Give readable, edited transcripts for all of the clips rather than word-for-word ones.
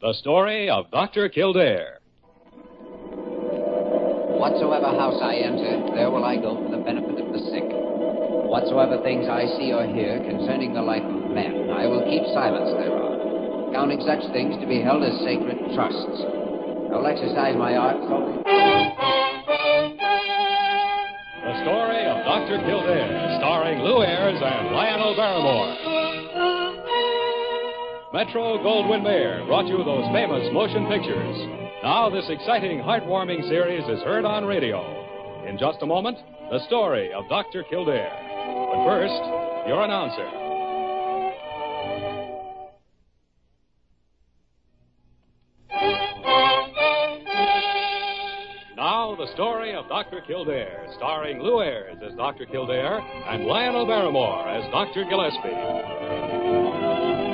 The story of Dr. Kildare. Whatsoever house I enter, there will I go for the benefit of the sick. Whatsoever things I see or hear concerning the life of men, I will keep silence thereon, counting such things to be held as sacred trusts. I will exercise my art solely. The story of Dr. Kildare, starring Lou Ayres and Lionel Barrymore. Metro-Goldwyn-Mayer brought you those famous motion pictures. Now this exciting, heartwarming series is heard on radio. In just a moment, the story of Dr. Kildare. But first, your announcer. Now, the story of Dr. Kildare, starring Lou Ayres as Dr. Kildare and Lionel Barrymore as Dr. Gillespie.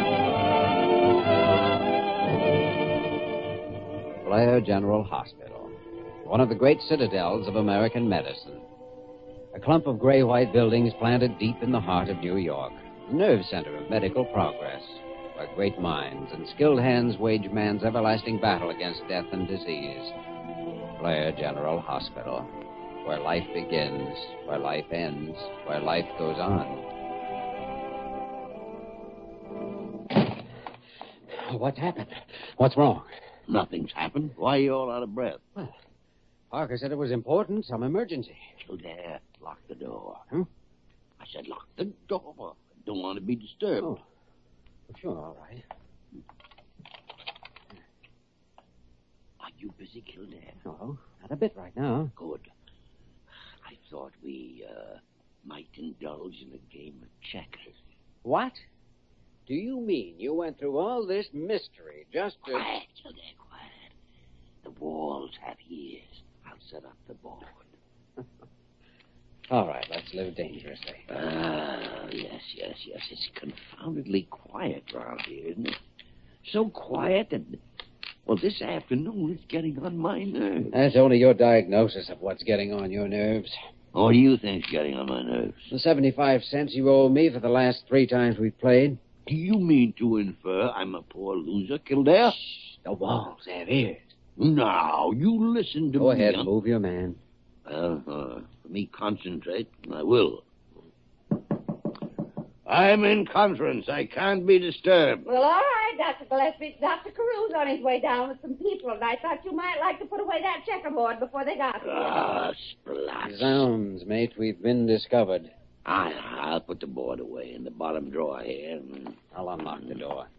Blair General Hospital, one of the great citadels of American medicine. A clump of gray-white buildings planted deep in the heart of New York, the nerve center of medical progress, where great minds and skilled hands wage man's everlasting battle against death and disease. Blair General Hospital, where life begins, where life ends, where life goes on. What happened? What's wrong? Nothing's happened. Why are you all out of breath? Well, Parker said it was important, some emergency. Kildare, lock the door. Huh? I said lock the door. I don't want to be disturbed. Oh, sure, all right. Are you busy, Kildare? No, not a bit right now. Good. I thought we might indulge in a game of checkers. What? Do you mean you went through all this mystery just to... Quiet, Kildare, quiet. The walls have ears. I'll set up the board. All right, let's live dangerously. Yes. It's confoundedly quiet round here, isn't it? So quiet that, well, this afternoon it's getting on my nerves. That's only your diagnosis of what's getting on your nerves. What do you think's getting on my nerves? The 75 cents you owe me for the last 3 times we've played. Do you mean to infer I'm a poor loser, Kildare? Shh, the walls have ears. Now, you listen to me. Go ahead, move your man. For me concentrate, I will. I'm in conference. I can't be disturbed. Well, all right, Dr. Gillespie. Dr. Carew's on his way down with some people, and I thought you might like to put away that checkerboard before they got here. Splat. Zounds, mate, we've been discovered. I'll put the board away in the bottom drawer here. I'll unlock the door.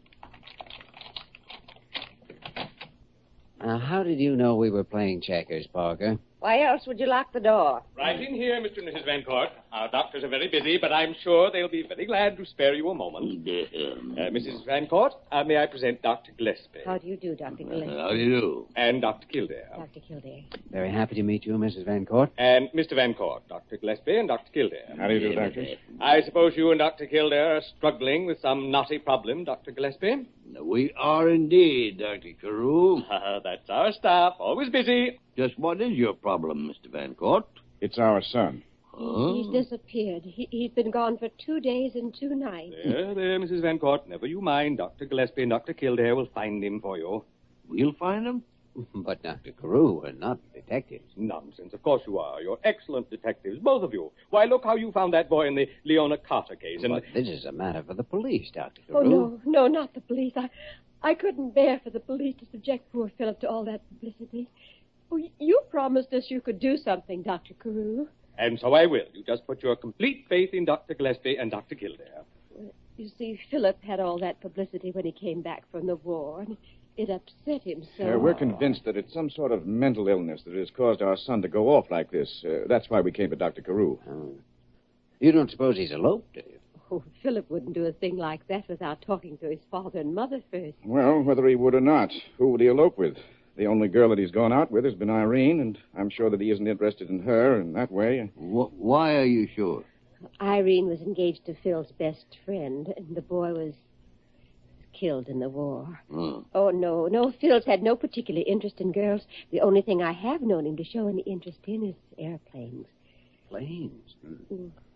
Now, how did you know we were playing checkers, Parker? Why else would you lock the door? Right in here, Mr. and Mrs. Van Court. Our doctors are very busy, but I'm sure they'll be very glad to spare you a moment. Mrs. Van Court, may I present Dr. Gillespie? How do you do, Dr. Gillespie? How do you do? And Dr. Kildare. Dr. Kildare. Very happy to meet you, Mrs. Van Court. And Mr. Van Court, Dr. Gillespie and Dr. Kildare. How do you do, Doctor? I suppose you and Dr. Kildare are struggling with some knotty problem, Dr. Gillespie? We are indeed, Dr. Carew. That's our staff, always busy. Just what is your problem, Mr. Van Court? It's our son. He's disappeared. He's been gone for 2 days and 2 nights. There, Mrs. Van Court. Never you mind. Dr. Gillespie and Dr. Kildare will find him for you. We'll find him? But Dr. Carew, we're not detectives. Nonsense. Of course you are. You're excellent detectives, both of you. Why, look how you found that boy in the Leona Carter case. And But this is a matter for the police, Dr. Oh, Carew. no, not the police. I couldn't bear for the police to subject poor Philip to all that publicity. Oh, you promised us you could do something, Dr. Carew. And so I will. You just put your complete faith in Dr. Gillespie and Dr. Kildare. You see, Philip had all that publicity when he came back from the war, and it upset him so. We're convinced that it's some sort of mental illness that has caused our son to go off like this. That's why we came to Dr. Carew. Oh. You don't suppose he's eloped, do you? Oh, Philip wouldn't do a thing like that without talking to his father and mother first. Well, whether he would or not, who would he elope with? The only girl that he's gone out with has been Irene, and I'm sure that he isn't interested in her in that way. Why are you sure? Irene was engaged to Phil's best friend, and the boy was killed in the war. Oh, no. Phil's had no particular interest in girls. The only thing I have known him to show any interest in is airplanes. Planes?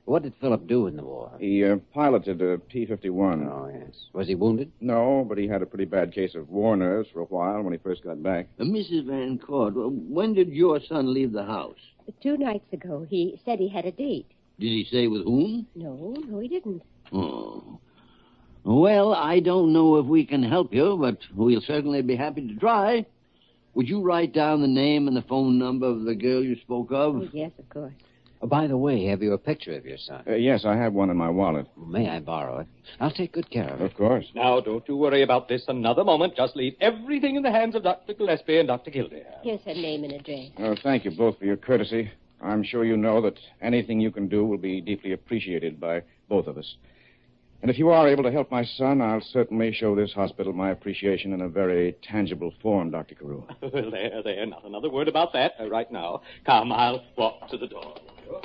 What did Philip do in the war? He piloted a T-51. Oh, yes. Was he wounded? No, but he had a pretty bad case of war nerves for a while when he first got back. Mrs. Van Court, when did your son leave the house? 2 nights ago, he said he had a date. Did he say with whom? No, he didn't. Oh. Well, I don't know if we can help you, but we'll certainly be happy to try. Would you write down the name and the phone number of the girl you spoke of? Oh, yes, of course. Oh, by the way, have you a picture of your son? Yes, I have one in my wallet. May I borrow it? I'll take good care of it. Of course. Now, don't you worry about this another moment. Just leave everything in the hands of Dr. Gillespie and Dr. Kildare. Here's her name and address. Thank you both for your courtesy. I'm sure you know that anything you can do will be deeply appreciated by both of us. And if you are able to help my son, I'll certainly show this hospital my appreciation in a very tangible form, Dr. Carew. Well, there. Not another word about that right now. Come, I'll walk to the door.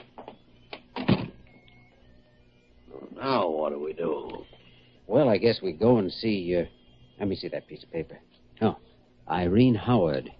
Now what do we do? Well, I guess we go and see, let me see that piece of paper. Oh, Irene Howard.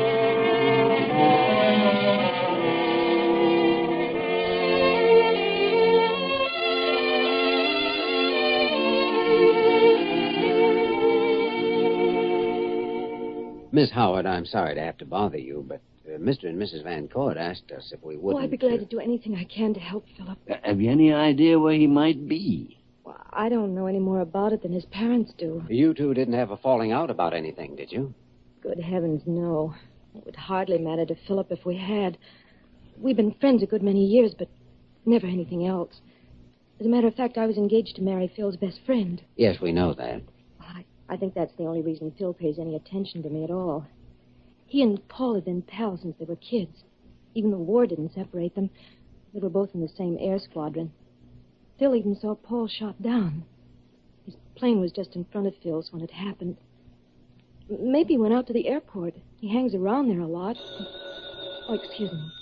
Miss Howard, I'm sorry to have to bother you, but Mr. and Mrs. Van Court asked us if we wouldn't... I'd be glad to do anything I can to help Philip. Have you any idea where he might be? Well, I don't know any more about it than his parents do. You two didn't have a falling out about anything, did you? Good heavens, no. It would hardly matter to Philip if we had. We've been friends a good many years, but never anything else. As a matter of fact, I was engaged to marry Phil's best friend. Yes, we know that. I think that's the only reason Phil pays any attention to me at all. He and Paul had been pals since they were kids. Even the war didn't separate them. They were both in the same air squadron. Phil even saw Paul shot down. His plane was just in front of Phil's when it happened. Maybe he went out to the airport. He hangs around there a lot. Oh, excuse me.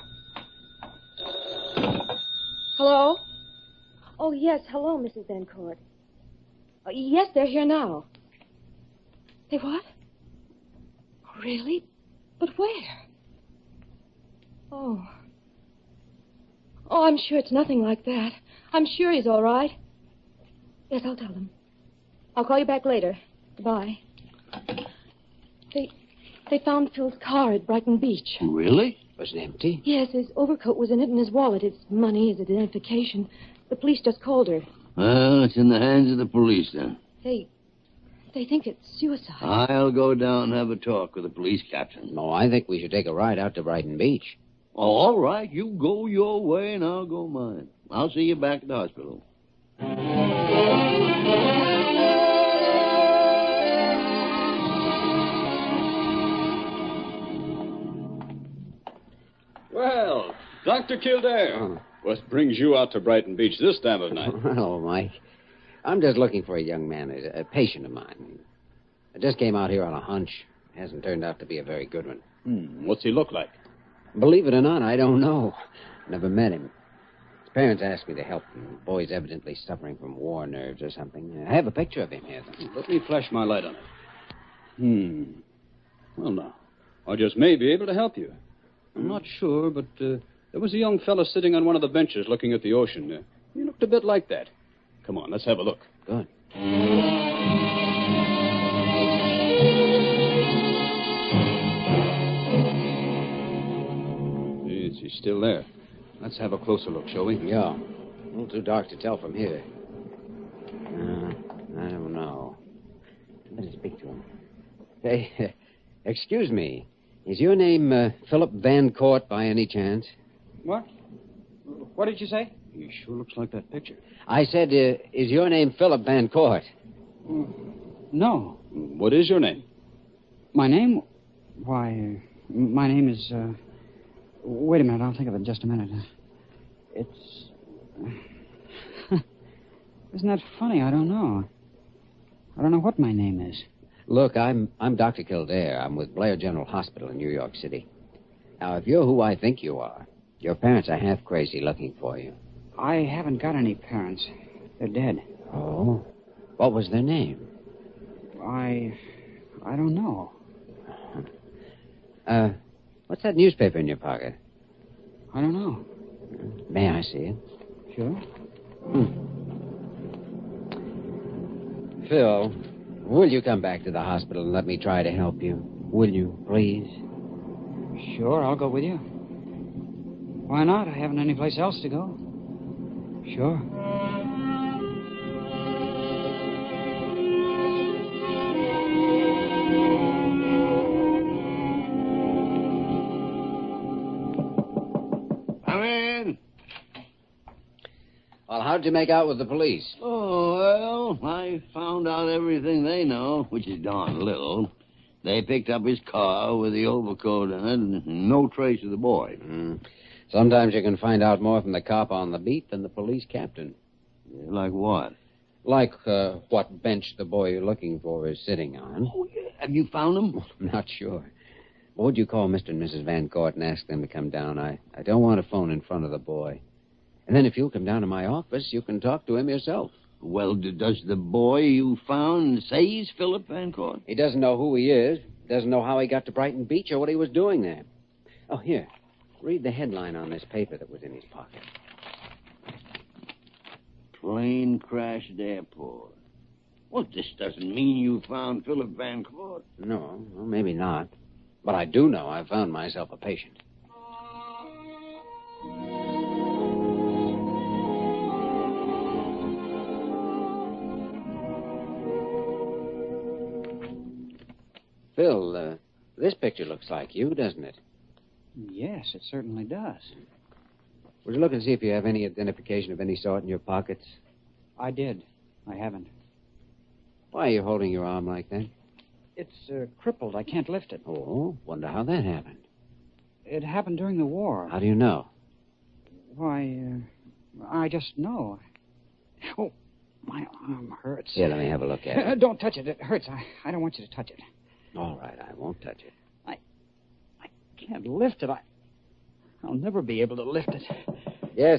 Hello? Oh, yes. Hello, Mrs. Van Court. Yes, they're here now. They what? Oh, really? But where? Oh, I'm sure it's nothing like that. I'm sure he's all right. Yes, I'll tell them. I'll call you back later. Goodbye. They found Phil's car at Brighton Beach. Really? Was it empty? Yes, his overcoat was in it and his wallet, his money, his identification. The police just called her. Well, it's in the hands of the police, then. They think it's suicide. I'll go down and have a talk with the police captain. No, I think we should take a ride out to Brighton Beach. Oh, all right. You go your way and I'll go mine. I'll see you back at the hospital. Well, Dr. Kildare, what brings you out to Brighton Beach this time of night? Hello, Mike. I'm just looking for a young man, a patient of mine. I just came out here on a hunch. Hasn't turned out to be a very good one. What's he look like? Believe it or not, I don't know. Never met him. His parents asked me to help him. The boy's evidently suffering from war nerves or something. I have a picture of him here, though. Let me flash my light on it. Well, now, I just may be able to help you. I'm not sure, but there was a young fellow sitting on one of the benches looking at the ocean. He looked a bit like that. Come on, let's have a look. Good. He's still there. Let's have a closer look, shall we? Yeah. A little too dark to tell from here. I don't know. I better speak to him. Hey, excuse me. Is your name Philip Van Court by any chance? What? What did you say? He sure looks like that picture. I said, is your name Philip Van Court? No. What is your name? My name? Why, my name is, wait a minute, I'll think of it in just a minute. It's... Isn't that funny? I don't know. I don't know what my name is. Look, I'm Dr. Kildare. I'm with Blair General Hospital in New York City. Now, if you're who I think you are, your parents are half crazy looking for you. I haven't got any parents. They're dead. Oh? What was their name? I don't know. What's that newspaper in your pocket? I don't know. May I see it? Sure. Phil, will you come back to the hospital and let me try to help you? Will you, please? Sure, I'll go with you. Why not? I haven't any place else to go. Sure. Come in. Well, how'd you make out with the police? Oh, well, I found out everything they know, which is darn little. They picked up his car with the overcoat in it and no trace of the boy. Sometimes you can find out more from the cop on the beat than the police captain. Like what? Like what bench the boy you're looking for is sitting on. Oh, yeah. Have you found him? I'm not sure. Would you call Mr. and Mrs. Van Court and ask them to come down? I don't want a phone in front of the boy. And then if you'll come down to my office, you can talk to him yourself. Well, does the boy you found say he's Philip Van Court? He doesn't know who he is, doesn't know how he got to Brighton Beach or what he was doing there. Oh, here. Read the headline on this paper that was in his pocket. Plane crashed airport. Well, this doesn't mean you found Philip Van Court. No, well, maybe not. But I do know I found myself a patient. Phil, this picture looks like you, doesn't it? Yes, it certainly does. Would you look and see if you have any identification of any sort in your pockets? I did. I haven't. Why are you holding your arm like that? It's crippled. I can't lift it. Oh, wonder how that happened. It happened during the war. How do you know? Why, I just know. Oh, my arm hurts. Here, let me have a look at it. Don't touch it. It hurts. I don't want you to touch it. All right, I won't touch it. I can't lift it. I'll never be able to lift it. Yes.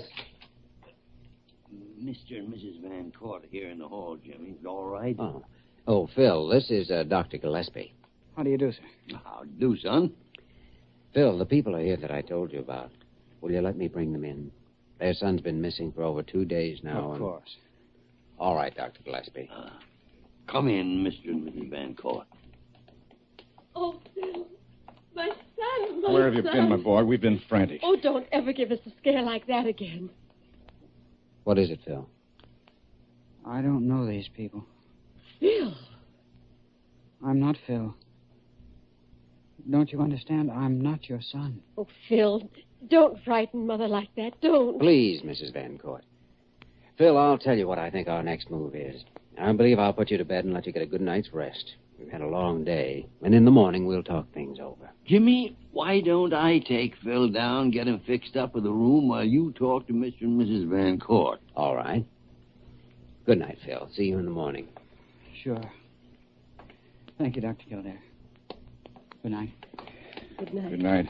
Mr. and Mrs. Van Court here in the hall, Jimmy. All right? Oh, Phil, this is Dr. Gillespie. How do you do, sir? How do you do, son? Phil, the people are here that I told you about. Will you let me bring them in? Their son's been missing for over 2 days now. Of course. All right, Dr. Gillespie. Come in, Mr. and Mrs. Van Court. Oh, Phil. My son, Where have you been, my boy? We've been frantic. Oh, don't ever give us a scare like that again. What is it, Phil? I don't know these people. Phil. I'm not Phil. Don't you understand? I'm not your son. Oh, Phil, don't frighten Mother like that. Don't. Please, Mrs. Van Court. Phil, I'll tell you what I think our next move is. I believe I'll put you to bed and let you get a good night's rest. We've had a long day, and in the morning we'll talk things over. Jimmy, why don't I take Phil down, get him fixed up with a room while you talk to Mr. and Mrs. Van Court? All right. Good night, Phil. See you in the morning. Sure. Thank you, Dr. Kildare. Good night. Good night. Good night.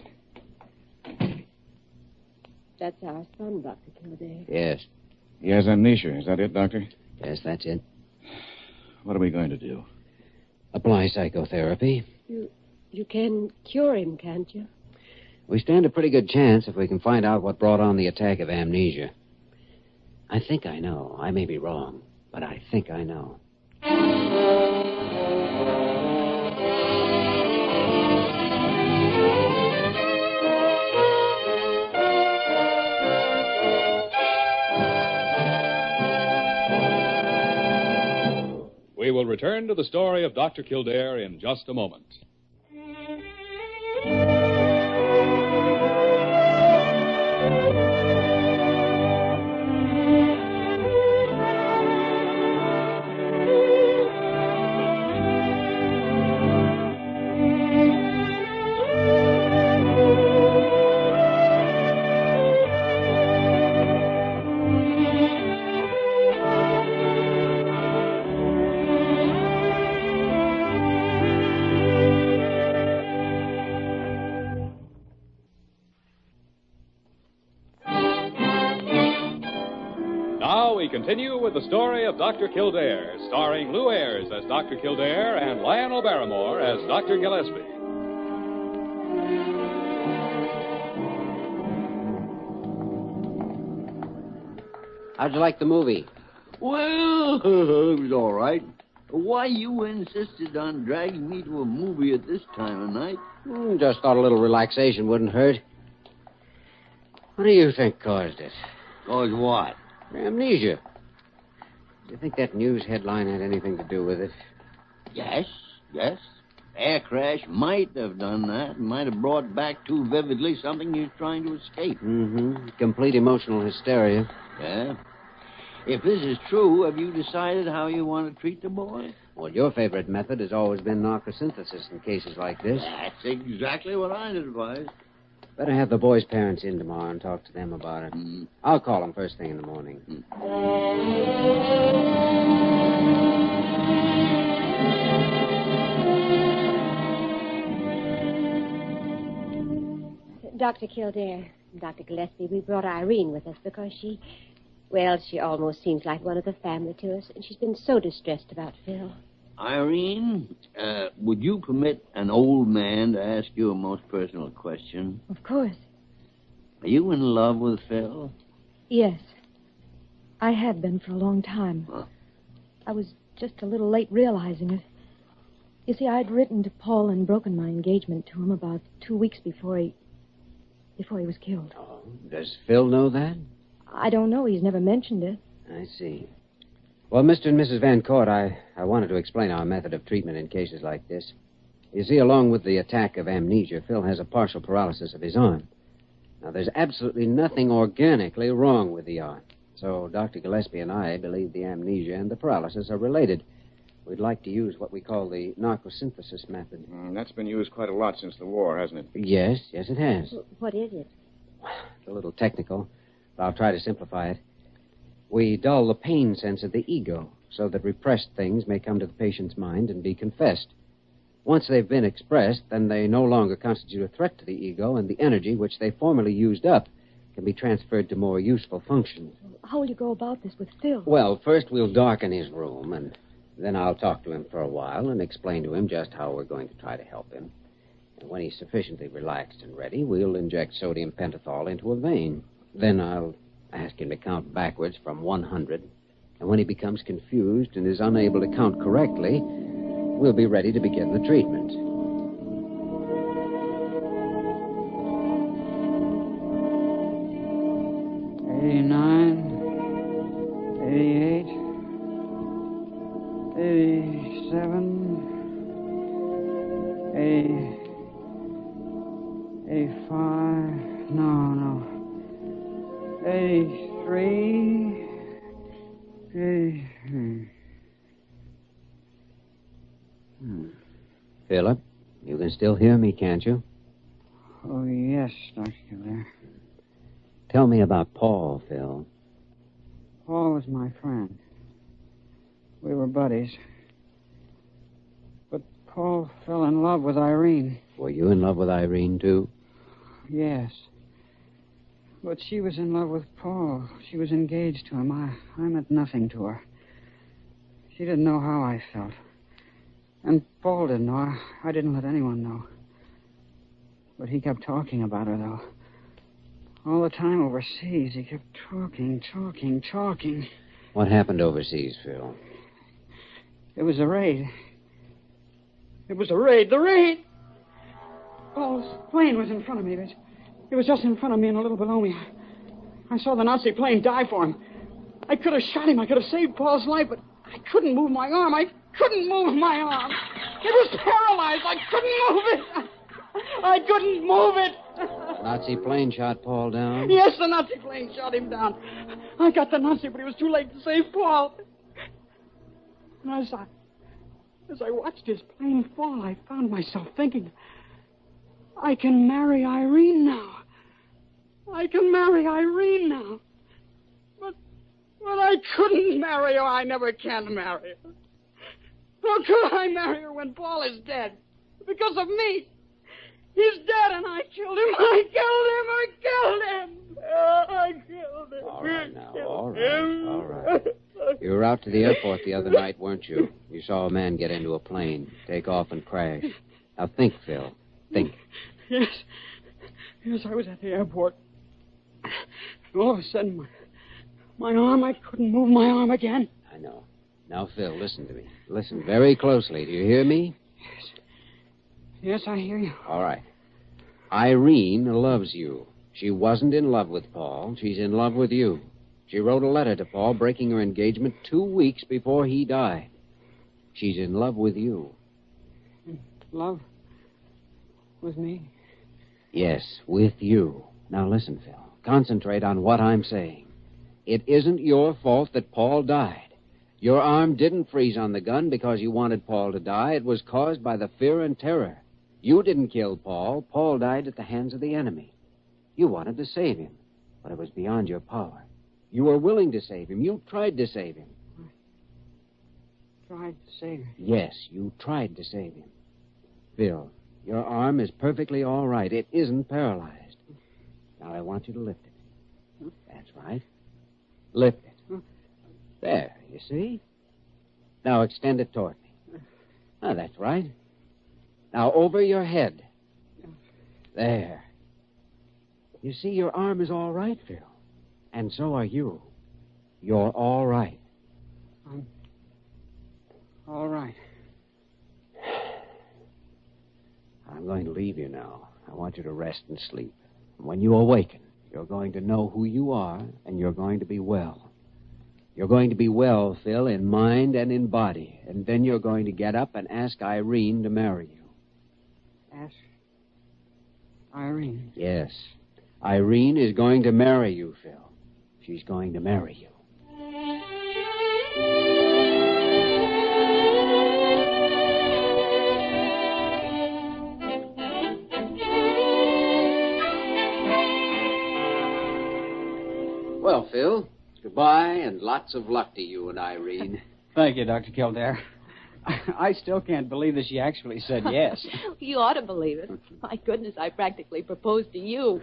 That's our son, Dr. Kildare. Yes. He has amnesia. Is that it, Doctor? Yes, that's it. What are we going to do? Apply psychotherapy. You can cure him, can't you? We stand a pretty good chance if we can find out what brought on the attack of amnesia. I think I know. I may be wrong, but I think I know. We will return to the story of Dr. Kildare in just a moment. Now we continue with the story of Dr. Kildare, starring Lou Ayres as Dr. Kildare and Lionel Barrymore as Dr. Gillespie. How'd you like the movie? Well, it was all right. Why you insisted on dragging me to a movie at this time of night? Just thought a little relaxation wouldn't hurt. What do you think caused it? Caused what? Amnesia. Do you think that news headline had anything to do with it? Yes. Air crash might have done that. Might have brought back too vividly something you're trying to escape. Mm-hmm. Complete emotional hysteria. Yeah. If this is true, have you decided how you want to treat the boy? Well, your favorite method has always been narcosynthesis in cases like this. That's exactly what I'd advise. Better have the boy's parents in tomorrow and talk to them about it. Mm. I'll call them first thing in the morning. Dr. Kildare, Dr. Gillespie, we brought Irene with us because she almost seems like one of the family to us, and she's been so distressed about Phil. Irene, would you permit an old man to ask you a most personal question? Of course. Are you in love with Phil? Yes. I have been for a long time. Huh? I was just a little late realizing it. You see, I'd written to Paul and broken my engagement to him about 2 weeks before he was killed. Oh, does Phil know that? I don't know. He's never mentioned it. I see. Well, Mr. and Mrs. Van Court, I wanted to explain our method of treatment in cases like this. You see, along with the attack of amnesia, Phil has a partial paralysis of his arm. Now, there's absolutely nothing organically wrong with the arm. So Dr. Gillespie and I believe the amnesia and the paralysis are related. We'd like to use what we call the narcosynthesis method. That's been used quite a lot since the war, hasn't it? Yes, it has. What is it? It's a little technical, but I'll try to simplify it. We dull the pain sense of the ego so that repressed things may come to the patient's mind and be confessed. Once they've been expressed, then they no longer constitute a threat to the ego, and the energy which they formerly used up can be transferred to more useful functions. How will you go about this with Phil? Well, first we'll darken his room, and then I'll talk to him for a while and explain to him just how we're going to try to help him. And when he's sufficiently relaxed and ready, we'll inject sodium pentothal into a vein. Then I'll ask him to count backwards from 100. And when he becomes confused and is unable to count correctly, we'll be ready to begin the treatment. $89, $88, $87, $85, no. 83, 83. Philip, you can still hear me, can't you? Oh, yes, Dr. Kildare. Tell me about Paul, Phil. Paul was my friend. We were buddies. But Paul fell in love with Irene. Were you in love with Irene, too? Yes. But she was in love with Paul. She was engaged to him. I meant nothing to her. She didn't know how I felt. And Paul didn't know. I didn't let anyone know. But he kept talking about her, though. All the time overseas, he kept talking. What happened overseas, Phil? It was a raid. The raid! Paul's plane was in front of me. It was just in front of me and a little below me. I saw the Nazi plane die for him. I could have shot him. I could have saved Paul's life, but I couldn't move my arm. It was paralyzed. I couldn't move it. Nazi plane shot Paul down? Yes, the Nazi plane shot him down. I got the Nazi, but it was too late to save Paul. And as I watched his plane fall, I found myself thinking, I can marry Irene now. But I couldn't marry her. I never can marry her. How could I marry her when Paul is dead? Because of me. He's dead and I killed him. I killed him. All right now, all right. You were out to the airport the other night, weren't you? You saw a man get into a plane, take off and crash. Now think, Phil. Think. Yes, I was at the airport. All of a sudden, My arm, I couldn't move my arm again. I know. Now, Phil, listen to me. Listen very closely. Do you hear me? Yes, I hear you. All right. Irene loves you. She wasn't in love with Paul. She's in love with you. She wrote a letter to Paul breaking her engagement 2 weeks before he died. She's in love with you. Love? With me? Yes, with you. Now, listen, Phil. Concentrate on what I'm saying. It isn't your fault that Paul died. Your arm didn't freeze on the gun because you wanted Paul to die. It was caused by the fear and terror. You didn't kill Paul. Paul died at the hands of the enemy. You wanted to save him, but it was beyond your power. You were willing to save him. You tried to save him. Tried to save him? Yes, you tried to save him. Phil, your arm is perfectly all right. It isn't paralyzed. Now, I want you to lift it. That's right. Lift it. There, you see? Now extend it toward me. Ah, that's right. Now over your head. There. You see, your arm is all right, Phil. And so are you. You're all right. I'm all right. I'm going to leave you now. I want you to rest and sleep. And when you awaken, you're going to know who you are, and you're going to be well. You're going to be well, Phil, in mind and in body. And then you're going to get up and ask Irene to marry you. Ask Irene? Yes. Irene is going to marry you, Phil. She's going to marry you. Well, Phil, goodbye and lots of luck to you and Irene. Thank you, Dr. Kildare. I still can't believe that she actually said yes. You ought to believe it. My goodness, I practically proposed to you.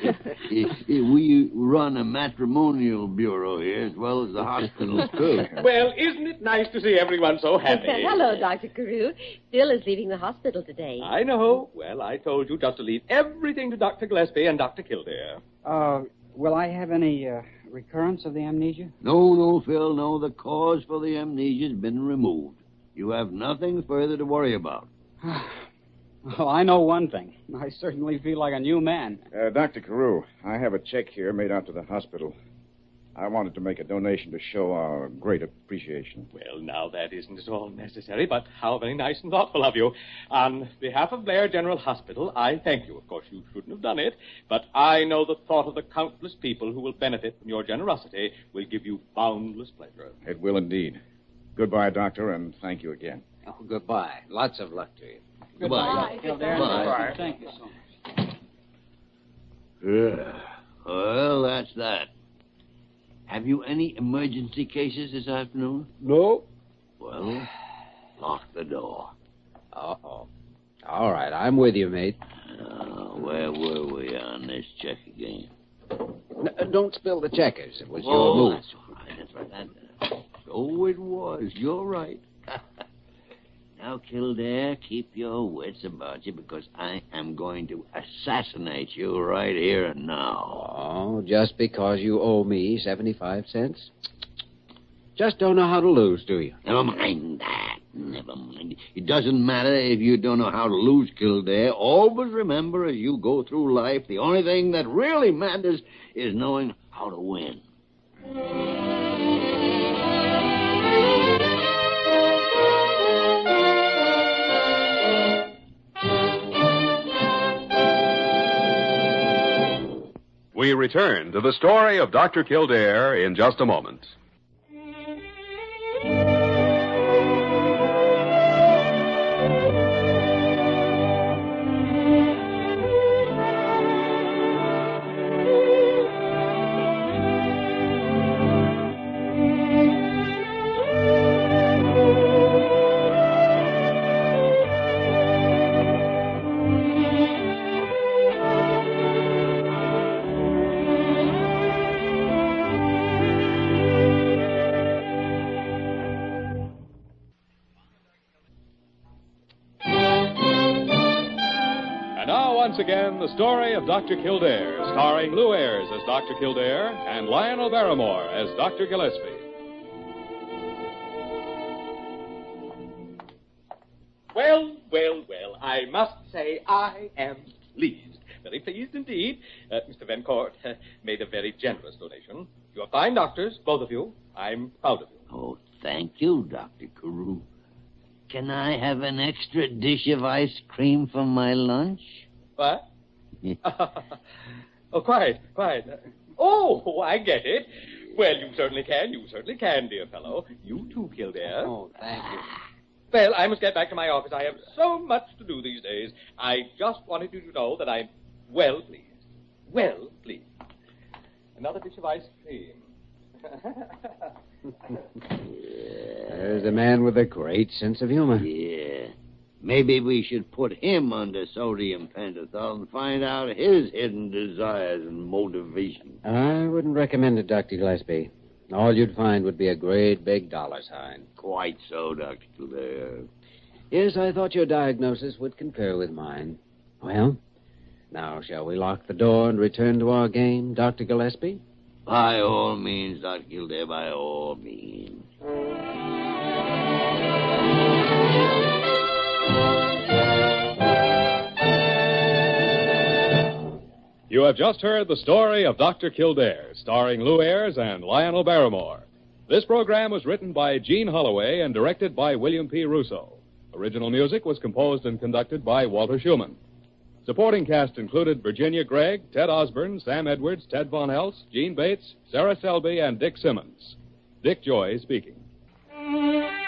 We run a matrimonial bureau here as well as the hospital, too. Well, isn't it nice to see everyone so happy? Hello, Dr. Carew. Phil is leaving the hospital today. I know. Well, I told you just to leave everything to Dr. Gillespie and Dr. Kildare. Will I have any recurrence of the amnesia? No, Phil, no. The cause for the amnesia has been removed. You have nothing further to worry about. Well, I know one thing. I certainly feel like a new man. Dr. Carew, I have a check here made out to the hospital. I wanted to make a donation to show our great appreciation. Well, now, that isn't at all necessary, but how very nice and thoughtful of you. On behalf of Blair General Hospital, I thank you. Of course, you shouldn't have done it, but I know the thought of the countless people who will benefit from your generosity will give you boundless pleasure. It will indeed. Goodbye, Doctor, and thank you again. Oh, goodbye. Lots of luck to you. Goodbye. Goodbye. Thank you so much. Well, that's that. Have you any emergency cases this afternoon? No. Well, lock the door. Uh-oh. All right, I'm with you, mate. Where were we on this check again? Don't spill the checkers. It was your move. That's right. So it was. You're right. Now, Kildare, keep your wits about you because I am going to assassinate you right here and now. Oh, just because you owe me 75 cents? Just don't know how to lose, do you? Never mind that. Never mind. It doesn't matter if you don't know how to lose, Kildare. Always remember as you go through life, the only thing that really matters is knowing how to win. We return to the story of Dr. Kildare in just a moment. once again, the story of Dr. Kildare, starring Lou Ayres as Dr. Kildare and Lionel Barrymore as Dr. Gillespie. Well, I must say I am pleased. Very pleased indeed. Mr. Vencourt made a very generous donation. You're fine doctors, both of you. I'm proud of you. Oh, thank you, Dr. Carew. Can I have an extra dish of ice cream for my lunch? What? Oh, quite. Oh, I get it. Well, you certainly can, dear fellow. You too, Kildare. Oh, thank you. Well, I must get back to my office. I have so much to do these days. I just wanted you to know that I'm well pleased. Well pleased. Another dish of ice cream. There's a man with a great sense of humor. Yeah. Maybe we should put him under sodium pentothal and find out his hidden desires and motivation. I wouldn't recommend it, Dr. Gillespie. All you'd find would be a great big dollar sign. Quite so, Dr. Kildare. Yes, I thought your diagnosis would concur with mine. Well, now shall we lock the door and return to our game, Dr. Gillespie? By all means, Dr. Kildare, by all means. You have just heard the story of Dr. Kildare, starring Lou Ayres and Lionel Barrymore. This program was written by Gene Holloway and directed by William P. Russo. Original music was composed and conducted by Walter Schumann. Supporting cast included Virginia Gregg, Ted Osborne, Sam Edwards, Ted Von Eltz, Gene Bates, Sarah Selby, and Dick Simmons. Dick Joy speaking.